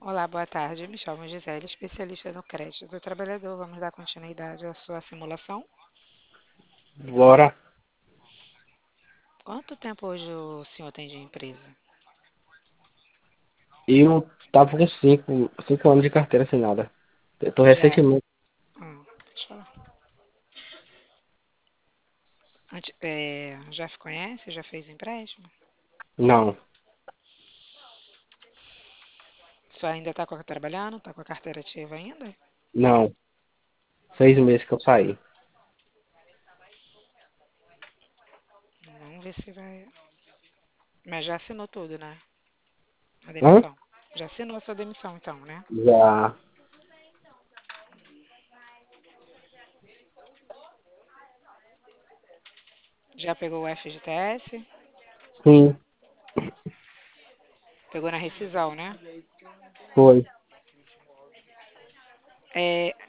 Olá, boa tarde. Me chamo Gisele, especialista no crédito do trabalhador. Vamos dar continuidade à sua simulação. Bora. Quanto tempo hoje o senhor tem de empresa? Eu tava com cinco anos de carteira assinada. Eu tô Já, recentemente. deixa eu falar. Já se conhece? Já fez empréstimo? Não, O senhor ainda está trabalhando? Está com a carteira ativa ainda? não. 6 meses que eu saí. Vamos ver se vai. Mas já assinou tudo, né? A Hã? demissão. Já assinou a sua demissão, então, né? Já. Já pegou o FGTS? Sim, Pegou na rescisão, né? foi.